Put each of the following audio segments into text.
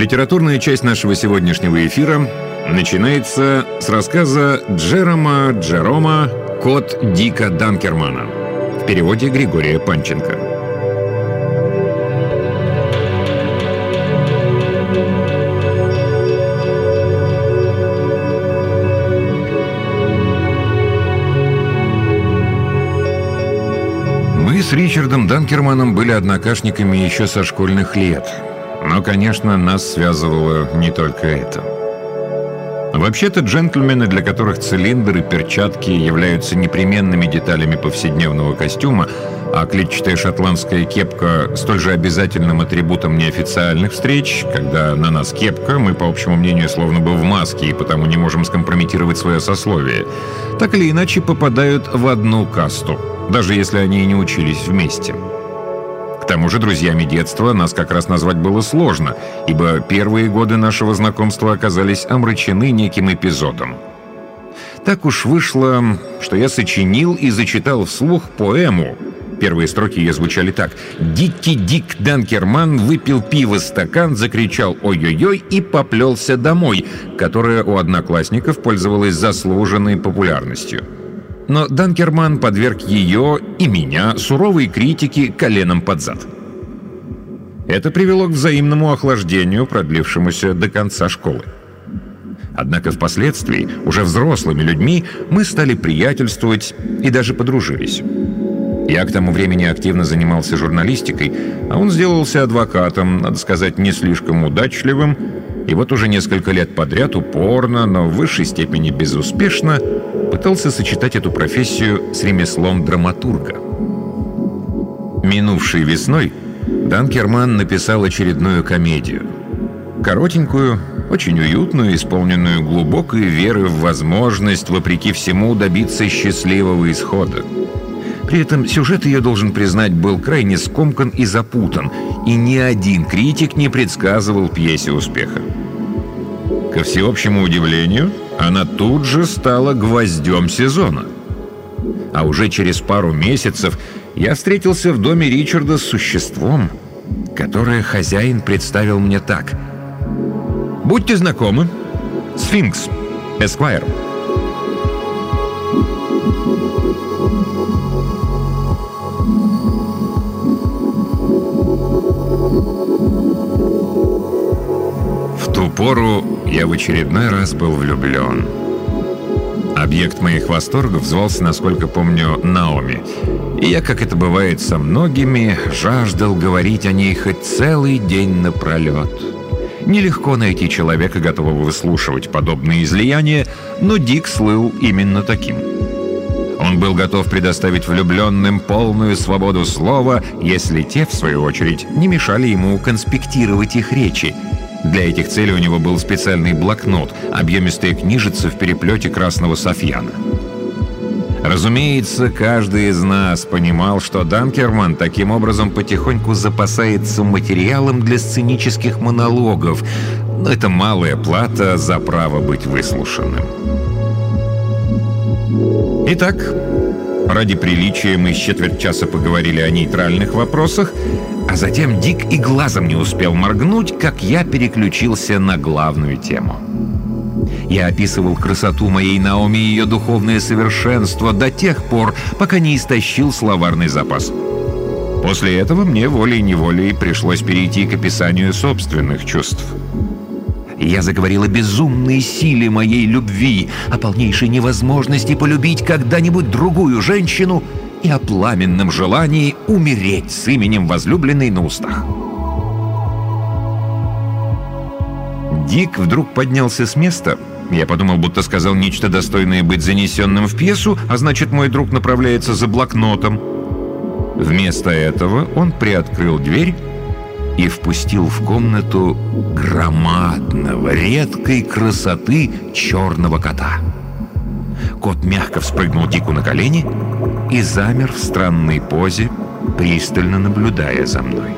Литературная часть нашего сегодняшнего эфира начинается с рассказа Джерома «Кот Дика Данкермана» в переводе Григория Панченко. Мы с Ричардом Данкерманом были однокашниками еще со школьных лет. Но, конечно, нас связывало не только это. Вообще-то джентльмены, для которых цилиндр и перчатки являются непременными деталями повседневного костюма, а клетчатая шотландская кепка столь же обязательным атрибутом неофициальных встреч, когда на нас кепка, мы, по общему мнению, словно бы в маске и потому не можем скомпрометировать свое сословие, так или иначе попадают в одну касту, даже если они и не учились вместе. К тому же друзьями детства нас как раз назвать было сложно, ибо первые годы нашего знакомства оказались омрачены неким эпизодом. Так уж вышло, что я сочинил и зачитал вслух поэму. Первые строки ее звучали так: «Дикий Дик Данкерман выпил пиво стакан, закричал ой-ой-ой и поплелся домой», которая у одноклассников пользовалась заслуженной популярностью. Но Данкерман подверг ее и меня суровой критике коленом под зад. Это привело к взаимному охлаждению, продлившемуся до конца школы. Однако впоследствии, уже взрослыми людьми, мы стали приятельствовать и даже подружились. Я к тому времени активно занимался журналистикой, а он сделался адвокатом, надо сказать, не слишком удачливым, и вот уже несколько лет подряд упорно, но в высшей степени безуспешно пытался сочетать эту профессию с ремеслом драматурга. Минувшей весной Данкерман написал очередную комедию. Коротенькую, очень уютную, исполненную глубокой веры в возможность, вопреки всему, добиться счастливого исхода. При этом сюжет ее, должен признать, был крайне скомкан и запутан, и ни один критик не предсказывал пьесе успеха. Ко всеобщему удивлению, она тут же стала гвоздем сезона. А уже через пару месяцев я встретился в доме Ричарда с существом, которое хозяин представил мне так: «Будьте знакомы, Сфинкс, Эсквайр». В ту пору я в очередной раз был влюблен. Объект моих восторгов звался, насколько помню, Наоми. И я, как это бывает со многими, жаждал говорить о ней хоть целый день напролет. Нелегко найти человека, готового выслушивать подобные излияния, но Дик слыл именно таким. Он был готов предоставить влюбленным полную свободу слова, если те, в свою очередь, не мешали ему конспектировать их речи. Для этих целей у него был специальный блокнот, объемистая книжица в переплете красного софьяна. Разумеется, каждый из нас понимал, что Данкерман таким образом потихоньку запасается материалом для сценических монологов, но это малая плата за право быть выслушанным. Итак, ради приличия мы с четверть часа поговорили о нейтральных вопросах, а затем Дик и глазом не успел моргнуть, как я переключился на главную тему. Я описывал красоту моей Наоми и ее духовное совершенство до тех пор, пока не истощил словарный запас. После этого мне волей-неволей пришлось перейти к описанию собственных чувств. Я заговорил о безумной силе моей любви, о полнейшей невозможности полюбить когда-нибудь другую женщину и о пламенном желании умереть с именем возлюбленной на устах. Дик вдруг поднялся с места. Я подумал, будто сказал нечто достойное быть занесенным в пьесу, а значит, мой друг направляется за блокнотом. Вместо этого он приоткрыл дверь и впустил в комнату громадного, редкой красоты черного кота. Кот мягко вспрыгнул Дику на колени и замер в странной позе, пристально наблюдая за мной.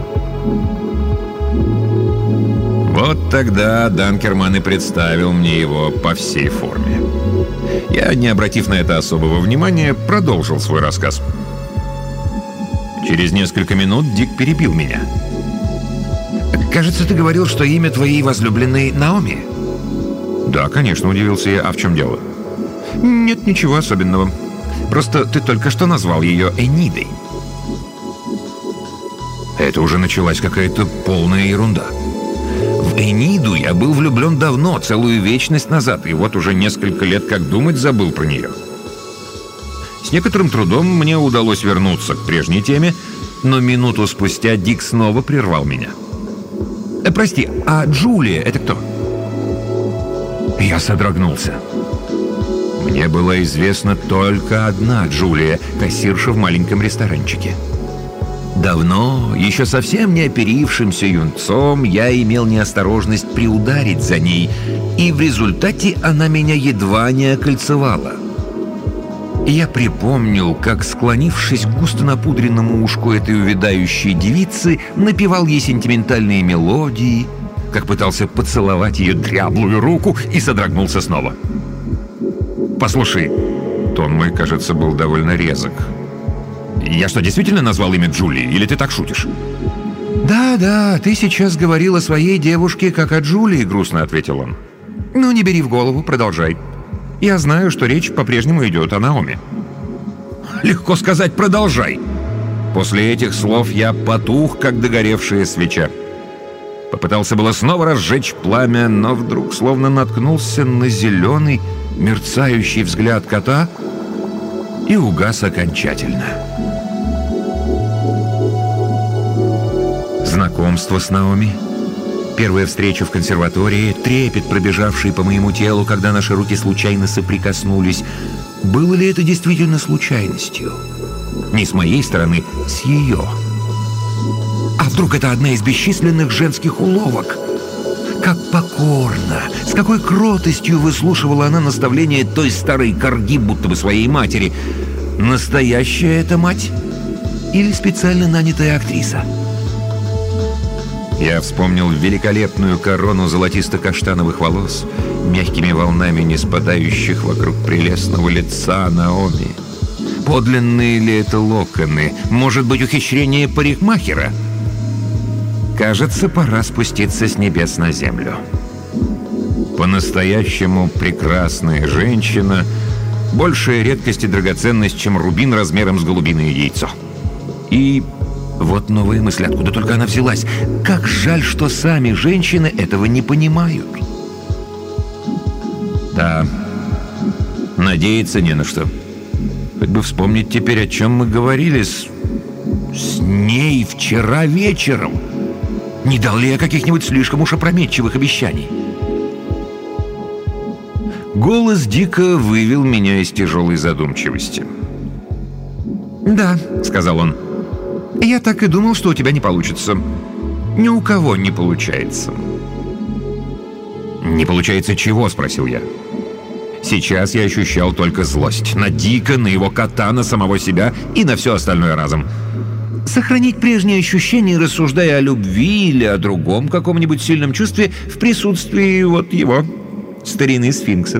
Вот тогда Данкерман и представил мне его по всей форме. Я, не обратив на это особого внимания, продолжил свой рассказ. Через несколько минут Дик перебил меня. Кажется, ты говорил, что имя твоей возлюбленной Наоми? Да, конечно, удивился я. А в чем дело? Нет, ничего особенного. Просто ты только что назвал ее Энидой. Это уже началась какая-то полная ерунда. В Эниду я был влюблен давно, целую вечность назад, и вот уже несколько лет как думать забыл про нее. С некоторым трудом мне удалось вернуться к прежней теме, но минуту спустя Дик снова прервал меня. «Прости, а Джулия — это кто?» Я содрогнулся. Мне была известна только одна Джулия, кассирша в маленьком ресторанчике. Давно, еще совсем не оперившимся юнцом, я имел неосторожность приударить за ней, и в результате она меня едва не окольцевала. Я припомнил, как, склонившись к густо напудренному ушку этой увядающей девицы, напевал ей сентиментальные мелодии, как пытался поцеловать ее дряблую руку и содрогнулся снова. «Послушай», тон мой, кажется, был довольно резок. «Я что, действительно назвал имя Джулии, или ты так шутишь?» «Да, ты сейчас говорил о своей девушке, как о Джулии», — грустно ответил он. «Ну, не бери в голову, продолжай. Я знаю, что речь по-прежнему идет о Наоми». «Легко сказать, продолжай». После этих слов я потух, как догоревшая свеча. Попытался было снова разжечь пламя, но вдруг словно наткнулся на зеленый, мерцающий взгляд кота и угас окончательно. Знакомство с Наоми, первая встреча в консерватории, трепет, пробежавший по моему телу, когда наши руки случайно соприкоснулись. Было ли это действительно случайностью? Не с моей стороны, с ее. А вдруг это одна из бесчисленных женских уловок? Как покорно, с какой кротостью выслушивала она наставления той старой корги, будто бы своей матери. Настоящая эта мать? Или специально нанятая актриса? Я вспомнил великолепную корону золотисто-каштановых волос, мягкими волнами не спадающих вокруг прелестного лица Наоми. Подлинные ли это локоны? Может быть, ухищрение парикмахера? Кажется, пора спуститься с небес на землю. По-настоящему прекрасная женщина — большая редкость и драгоценность, чем рубин размером с голубиное яйцо. И вот новая мысль, откуда только она взялась. Как жаль, что сами женщины этого не понимают. Да, надеяться не на что. Хоть бы вспомнить теперь, о чем мы говорили с ней вчера вечером. Не дал ли я каких-нибудь слишком уж опрометчивых обещаний? Голос Дика вывел меня из тяжелой задумчивости. «Да», — сказал он, — «я так и думал, что у тебя не получится. Ни у кого не получается». «Не получается чего?» — спросил я. Сейчас я ощущал только злость. На Дика, на его кота, на самого себя и на все остальное разом. Сохранить прежние ощущения, рассуждая о любви или о другом каком-нибудь сильном чувстве в присутствии вот его, старины сфинкса.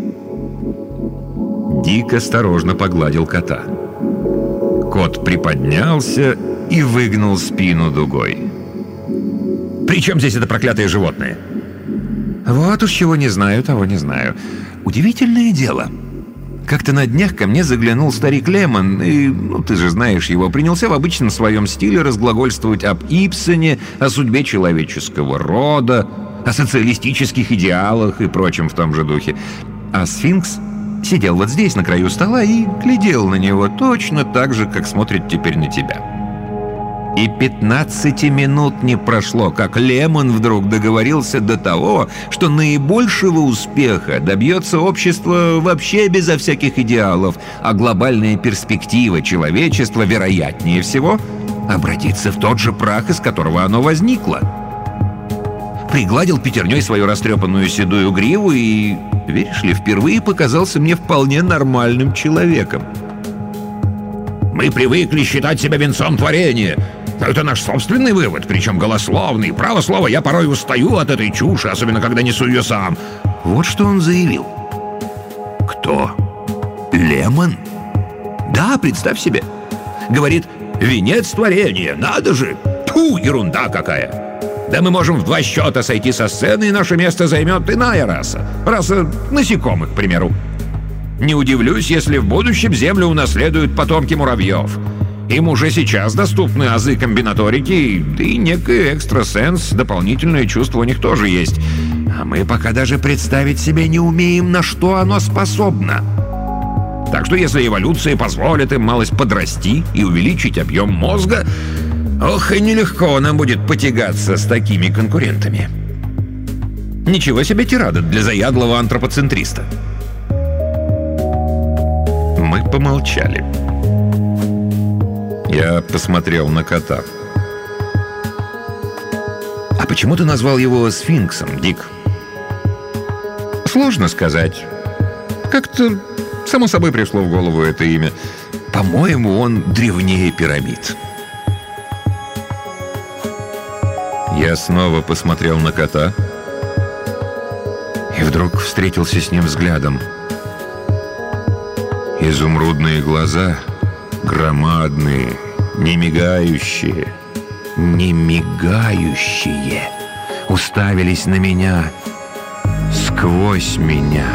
Дик осторожно погладил кота. Кот приподнялся и выгнул спину дугой. «При чем здесь это проклятое животное?» «Вот уж чего не знаю, того не знаю. Удивительное дело. Как-то на днях ко мне заглянул старик Лемон, и, ты же знаешь его, принялся в обычном своем стиле разглагольствовать об Ибсене, о судьбе человеческого рода, о социалистических идеалах и прочем в том же духе. А сфинкс сидел вот здесь, на краю стола, и глядел на него точно так же, как смотрит теперь на тебя. И 15 минут не прошло, как Лемон вдруг договорился до того, что наибольшего успеха добьется общество вообще безо всяких идеалов, а глобальная перспектива человечества, вероятнее всего, обратится в тот же прах, из которого оно возникло. Пригладил пятерней свою растрепанную седую гриву и, веришь ли, впервые показался мне вполне нормальным человеком. «Мы привыкли считать себя венцом творения. Но это наш собственный вывод, причем голословный. Право слово, я порой устаю от этой чуши, особенно когда несу ее сам». Вот что он заявил. Кто? Лемон? Да, представь себе. Говорит, венец творения, надо же. Тьфу, ерунда какая. Тогда мы можем в 2 счета сойти со сцены, и наше место займет иная раса. Раса насекомых, к примеру. Не удивлюсь, если в будущем Землю унаследуют потомки муравьев. Им уже сейчас доступны азы комбинаторики, да и некий экстрасенс, дополнительное чувство у них тоже есть. А мы пока даже представить себе не умеем, на что оно способно. Так что если эволюция позволит им малость подрасти и увеличить объем мозга, ох, и нелегко нам будет потягаться с такими конкурентами. Ничего себе тирада для заядлого антропоцентриста. Мы помолчали. Я посмотрел на кота. «А почему ты назвал его сфинксом, Дик?» «Сложно сказать. Как-то само собой пришло в голову это имя. По-моему, он древнее пирамид». Я снова посмотрел на кота и вдруг встретился с ним взглядом. Изумрудные глаза, громадные, не мигающие, уставились на меня, сквозь меня.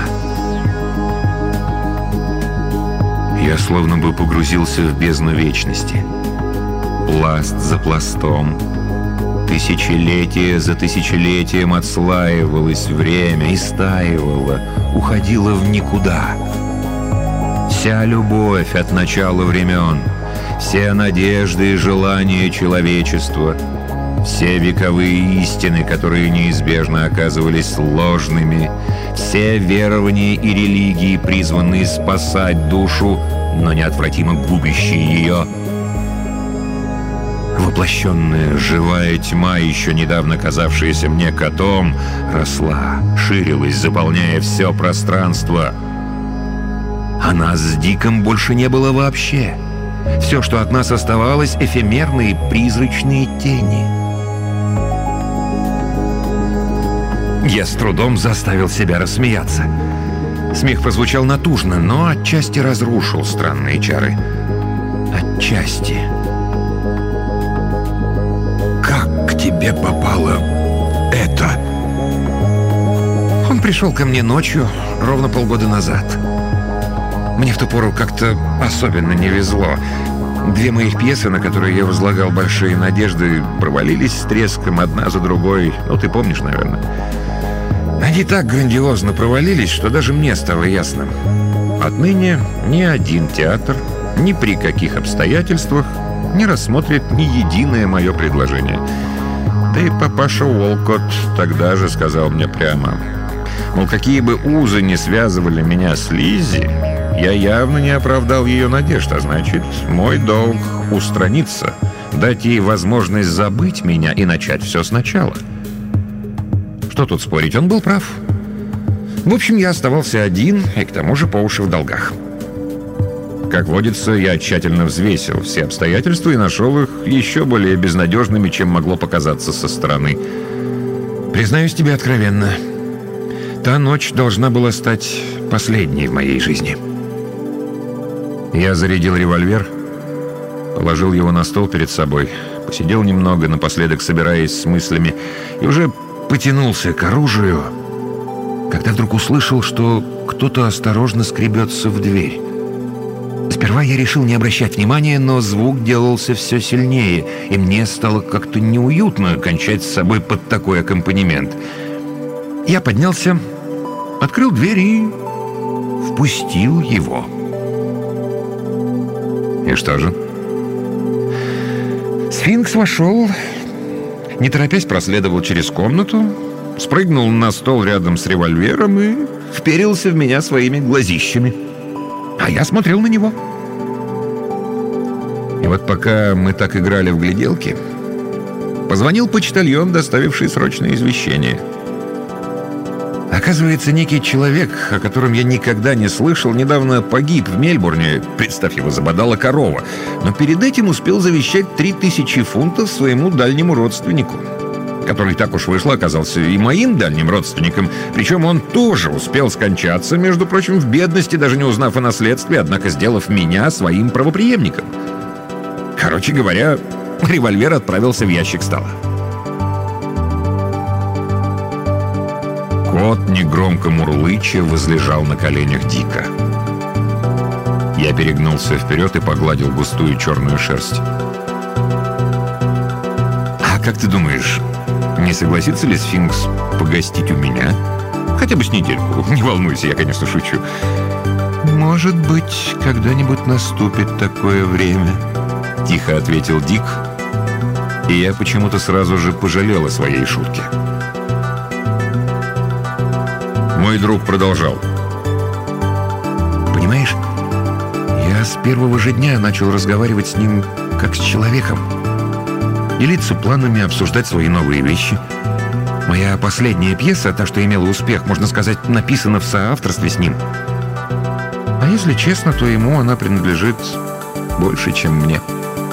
Я словно бы погрузился в бездну вечности. Пласт за пластом, тысячелетие за тысячелетием отслаивалось время, истаивало, уходило в никуда. Вся любовь от начала времен, все надежды и желания человечества, все вековые истины, которые неизбежно оказывались ложными, все верования и религии, призванные спасать душу, но неотвратимо губящие ее. Воплощенная живая тьма, еще недавно казавшаяся мне котом, росла, ширилась, заполняя все пространство. А нас с Диком больше не было вообще. Все, что от нас оставалось, эфемерные призрачные тени. Я с трудом заставил себя рассмеяться. Смех прозвучал натужно, но отчасти разрушил странные чары. Отчасти. «Как к тебе попало это?» Он пришел ко мне ночью, ровно полгода назад. Мне в ту пору как-то особенно не везло. 2 моих пьесы, на которые я возлагал большие надежды, провалились с треском одна за другой. Ну, ты помнишь, наверное. Они так грандиозно провалились, что даже мне стало ясно. Отныне ни один театр, ни при каких обстоятельствах не рассмотрит ни единое мое предложение. Да и папаша Уолкотт тогда же сказал мне прямо, мол, какие бы узы не связывали меня с Лиззи, я явно не оправдал ее надежд, а значит, мой долг устраниться, дать ей возможность забыть меня и начать все сначала. Что тут спорить, он был прав. В общем, я оставался один и к тому же по уши в долгах. Как водится, я тщательно взвесил все обстоятельства и нашел их еще более безнадежными, чем могло показаться со стороны. Признаюсь тебе откровенно, та ночь должна была стать последней в моей жизни. Я зарядил револьвер, положил его на стол перед собой, посидел немного, напоследок собираясь с мыслями, и уже потянулся к оружию, когда вдруг услышал, что кто-то осторожно скребется в дверь. Сперва я решил не обращать внимания, но звук делался все сильнее, и мне стало как-то неуютно кончать с собой под такой аккомпанемент. Я поднялся, открыл дверь и впустил его. И что же? Сфинкс вошел, не торопясь проследовал через комнату, спрыгнул на стол рядом с револьвером и вперился в меня своими глазищами. А я смотрел на него. И вот пока мы так играли в гляделки, позвонил почтальон, доставивший срочное извещение. Оказывается, некий человек, о котором я никогда не слышал, недавно погиб в Мельбурне, представь, его забодала корова, но перед этим успел завещать 3000 фунтов своему дальнему родственнику, который, так уж вышло, оказался и моим дальним родственником, причем он тоже успел скончаться, между прочим, в бедности, даже не узнав о наследстве, однако сделав меня своим правопреемником. Короче говоря, револьвер отправился в ящик стола. Кот, негромко мурлыча, возлежал на коленях Дика. Я перегнулся вперед и погладил густую черную шерсть. «А как ты думаешь, не согласится ли сфинкс погостить у меня? Хотя бы с недельку. Не волнуйся, я, конечно, шучу». «Может быть, когда-нибудь наступит такое время», — тихо ответил Дик, и я почему-то сразу же пожалел о своей шутке. Мой друг продолжал. «Понимаешь, я с первого же дня начал разговаривать с ним как с человеком. Делиться планами, обсуждать свои новые вещи. Моя последняя пьеса, та, что имела успех, можно сказать, написана в соавторстве с ним. А если честно, то ему она принадлежит больше, чем мне».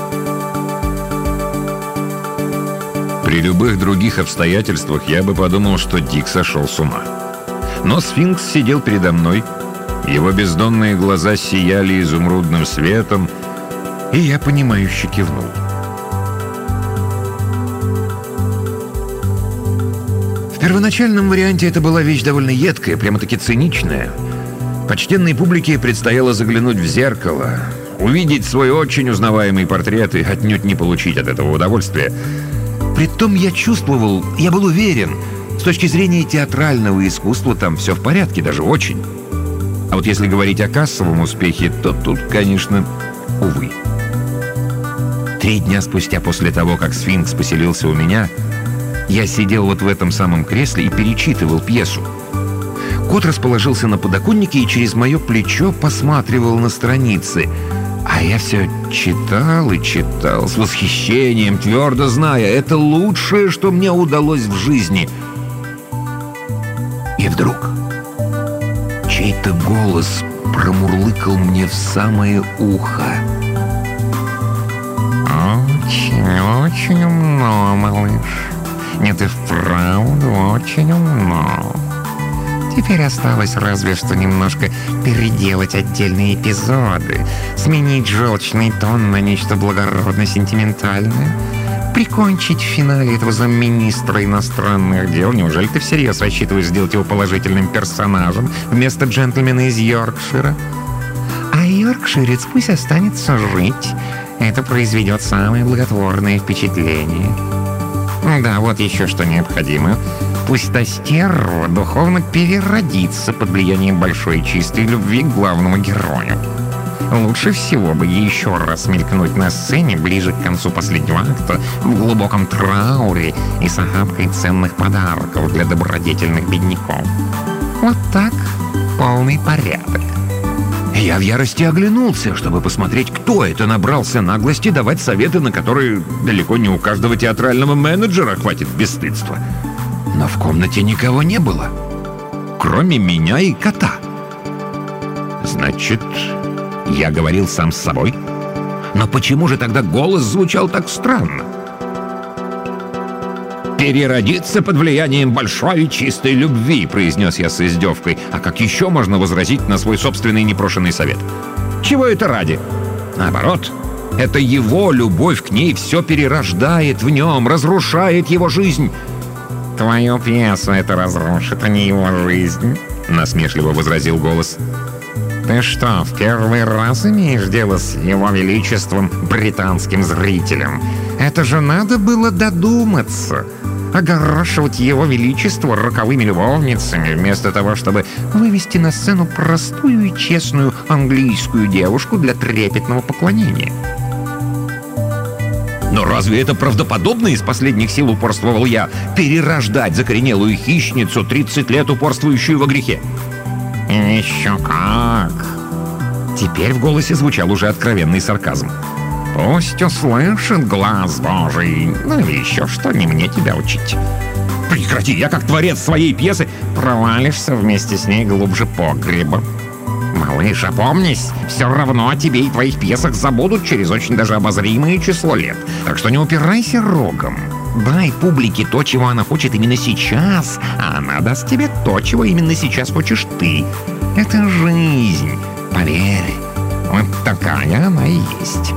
При любых других обстоятельствах я бы подумал, что Дик сошел с ума. Но сфинкс сидел передо мной, его бездонные глаза сияли изумрудным светом, и я понимающе кивнул. В первоначальном варианте это была вещь довольно едкая, прямо-таки циничная. Почтенной публике предстояло заглянуть в зеркало, увидеть свой очень узнаваемый портрет и отнюдь не получить от этого удовольствия. Притом я чувствовал, я был уверен, с точки зрения театрального искусства там все в порядке, даже очень. А вот если говорить о кассовом успехе, то тут, конечно, увы. 3 дня спустя после того, как сфинкс поселился у меня, я сидел вот в этом самом кресле и перечитывал пьесу. Кот расположился на подоконнике и через мое плечо посматривал на страницы. А я все читал и читал с восхищением, твердо зная, это лучшее, что мне удалось в жизни. И вдруг чей-то голос промурлыкал мне в самое ухо. «Очень умно, малыш. Нет, и вправду очень умно. Теперь осталось разве что немножко переделать отдельные эпизоды, сменить желчный тон на нечто благородно-сентиментальное, прикончить в финале этого замминистра иностранных дел. Неужели ты всерьез рассчитываешь сделать его положительным персонажем вместо джентльмена из Йоркшира? А йоркширец пусть останется жить. Это произведет самое благотворное впечатление. Да, вот еще что необходимо. Пусть та стерва духовно переродится под влиянием большой чистой любви к главному герою. Лучше всего бы ей еще раз мелькнуть на сцене ближе к концу последнего акта в глубоком трауре и с охапкой ценных подарков для добродетельных бедняков. Вот так, полный порядок». Я в ярости оглянулся, чтобы посмотреть, кто это набрался наглости давать советы, на которые далеко не у каждого театрального менеджера хватит бесстыдства. Но в комнате никого не было, кроме меня и кота. Значит, я говорил сам с собой? Но почему же тогда голос звучал так странно? «Переродиться под влиянием большой и чистой любви», — произнес я с издевкой. А как еще можно возразить на свой собственный непрошенный совет? Чего это ради? Наоборот, это его любовь к ней все перерождает в нем, разрушает его жизнь. «Твою пьесу это разрушит, а не его жизнь», — насмешливо возразил голос. «Ты что, в первый раз имеешь дело с его величеством британским зрителем? Это же надо было додуматься. Огорошивать его величество роковыми любовницами, вместо того, чтобы вывести на сцену простую и честную английскую девушку для трепетного поклонения». «Но разве это правдоподобно?» — из последних сил упорствовал я. «Перерождать закоренелую хищницу, 30 лет упорствующую во грехе?» «Еще как!» Теперь в голосе звучал уже откровенный сарказм. «Пусть услышит глаз Божий. Ну или еще что, не мне тебя учить». «Прекрати, я как творец своей пьесы...» «Провалишься вместе с ней глубже погреба. Малыш, опомнись, все равно о тебе и твоих пьесах забудут через очень даже обозримое число лет. Так что не упирайся рогом. Дай публике то, чего она хочет именно сейчас, а она даст тебе то, чего именно сейчас хочешь ты. Это жизнь, поверь. Вот такая она и есть».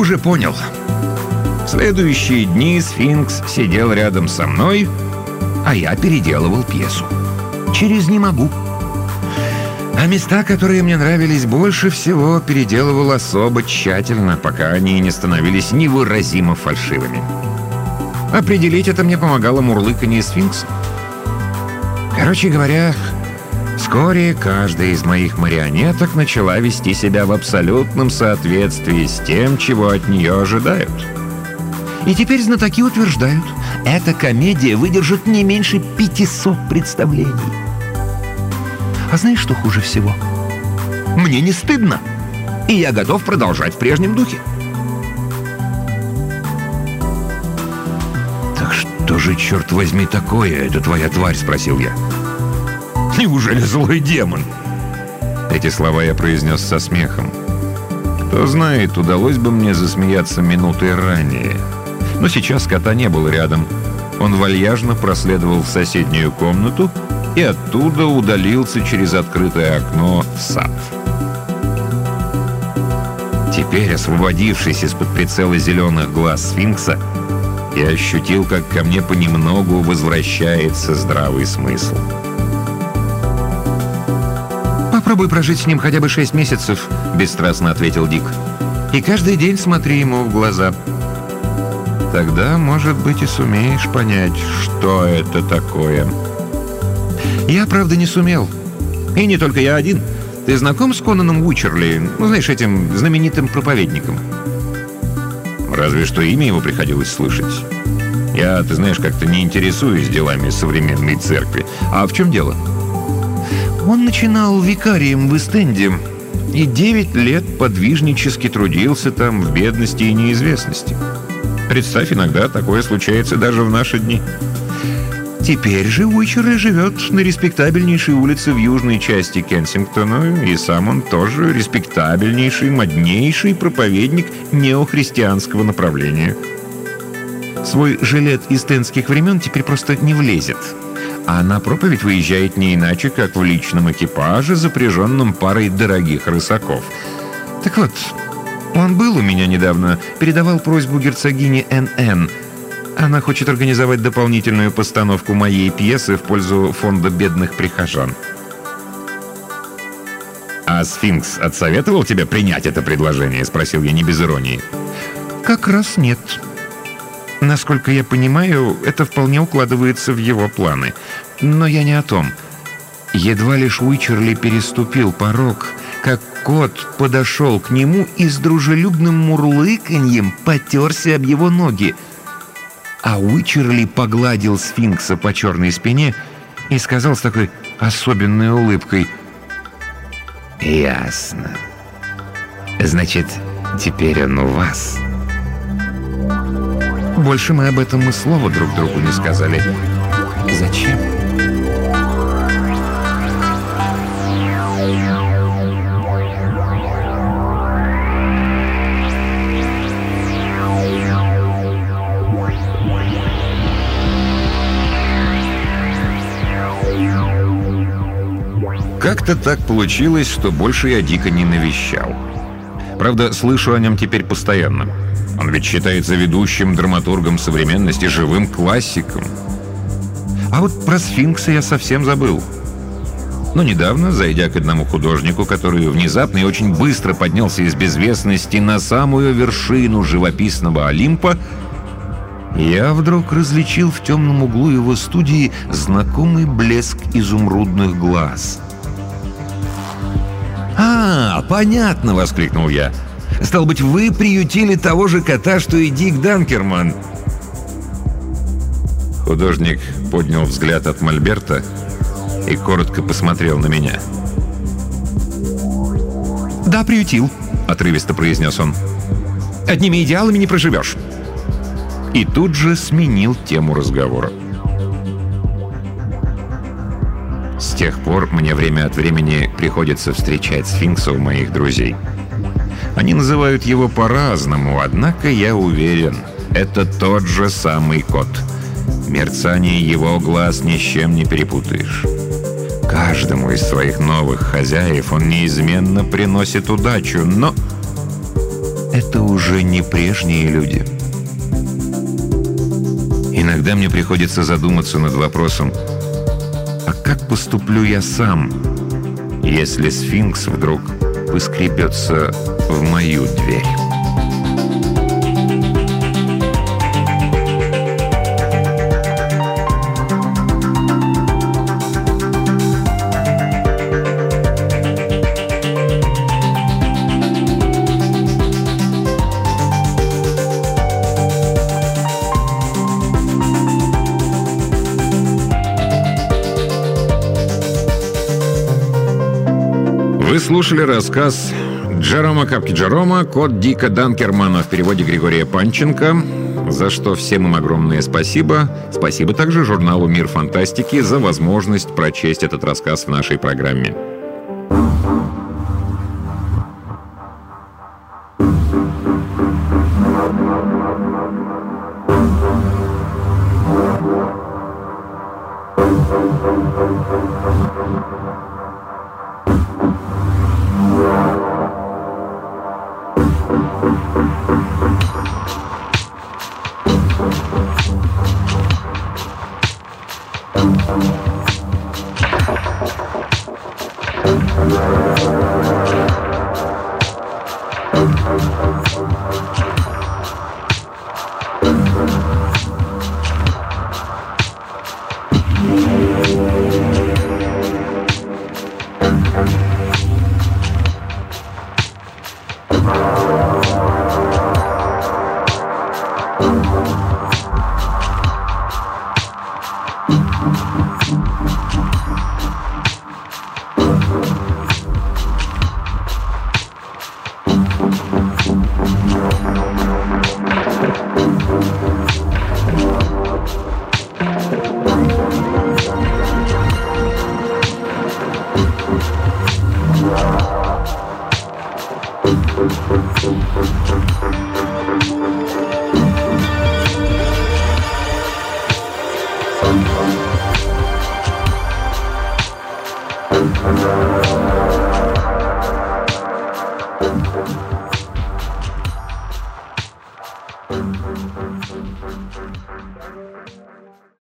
уже понял. В следующие дни сфинкс сидел рядом со мной, а я переделывал пьесу. Через «не могу». А места, которые мне нравились больше всего, переделывал особо тщательно, пока они не становились невыразимо фальшивыми. Определить это мне помогало мурлыканье сфинкса. Короче говоря, вскоре каждая из моих марионеток начала вести себя в абсолютном соответствии с тем, чего от нее ожидают. И теперь знатоки утверждают, эта комедия выдержит не меньше 500 представлений. А знаешь, что хуже всего? Мне не стыдно, и я готов продолжать в прежнем духе. «Так что же, черт возьми, такое эта твоя тварь?» — спросил я. «Неужели злой демон?» Эти слова я произнес со смехом. Кто знает, удалось бы мне засмеяться минутой ранее. Но сейчас кота не было рядом. Он вальяжно проследовал в соседнюю комнату и оттуда удалился через открытое окно в сад. Теперь, освободившись из-под прицела зеленых глаз сфинкса, я ощутил, как ко мне понемногу возвращается здравый смысл. «Попробуй прожить с ним хотя бы 6 месяцев», — бесстрастно ответил Дик. «И каждый день смотри ему в глаза. Тогда, может быть, и сумеешь понять, что это такое». Я, правда, не сумел. И не только я один. Ты знаком с Конаном Уичерли? Ну, знаешь, этим знаменитым проповедником? Разве что имя его приходилось слышать. Я, ты знаешь, как-то не интересуюсь делами современной церкви. А в чем дело? Он начинал викарием в Эст-Энде и 9 лет подвижнически трудился там в бедности и неизвестности. Представь, иногда такое случается даже в наши дни. Теперь же Уичерли живет на респектабельнейшей улице в южной части Кенсингтона, и сам он тоже респектабельнейший, моднейший проповедник неохристианского направления. Свой жилет из тенских времен теперь просто не влезет, а на проповедь выезжает не иначе, как в личном экипаже, запряженном парой дорогих рысаков. Так вот, он был у меня недавно, передавал просьбу герцогине Н.Н. Она хочет организовать дополнительную постановку моей пьесы в пользу фонда бедных прихожан. «А сфинкс отсоветовал тебе принять это предложение?» — спросил я не без иронии. «Как раз нет. Насколько я понимаю, это вполне укладывается в его планы. Но я не о том. Едва лишь Уичерли переступил порог, как кот подошел к нему и с дружелюбным мурлыканьем потерся об его ноги. А Уичерли погладил сфинкса по черной спине и сказал с такой особенной улыбкой: «Ясно. Значит, теперь он у вас». Больше мы об этом и слова друг другу не сказали. Зачем? Как-то так получилось, что больше я Дика не навещал. Правда, слышу о нем теперь постоянно. Он ведь считается ведущим драматургом современности, живым классиком. А вот про сфинкса я совсем забыл. Но недавно, зайдя к одному художнику, который внезапно и очень быстро поднялся из безвестности на самую вершину живописного Олимпа, я вдруг различил в темном углу его студии знакомый блеск изумрудных глаз. «А, понятно!» — воскликнул я. «Стало быть, вы приютили того же кота, что и Дик Данкерман». Художник поднял взгляд от мольберта и коротко посмотрел на меня. «Да, приютил», — отрывисто произнес он. «Одними идеалами не проживешь». И тут же сменил тему разговора. С тех пор мне время от времени приходится встречать сфинкса у моих друзей. Они называют его по-разному, однако я уверен, это тот же самый кот. Мерцание его глаз ни с чем не перепутаешь. Каждому из своих новых хозяев он неизменно приносит удачу, но это уже не прежние люди. Иногда мне приходится задуматься над вопросом, а как поступлю я сам, если сфинкс вдруг поскребется в мою дверь? Вы слушали рассказ Джерома Капки Джерома «Кот Дика Данкермана» в переводе Григория Панченко, за что всем им огромное спасибо. Спасибо также журналу «Мир фантастики» за возможность прочесть этот рассказ в нашей программе. Thank you.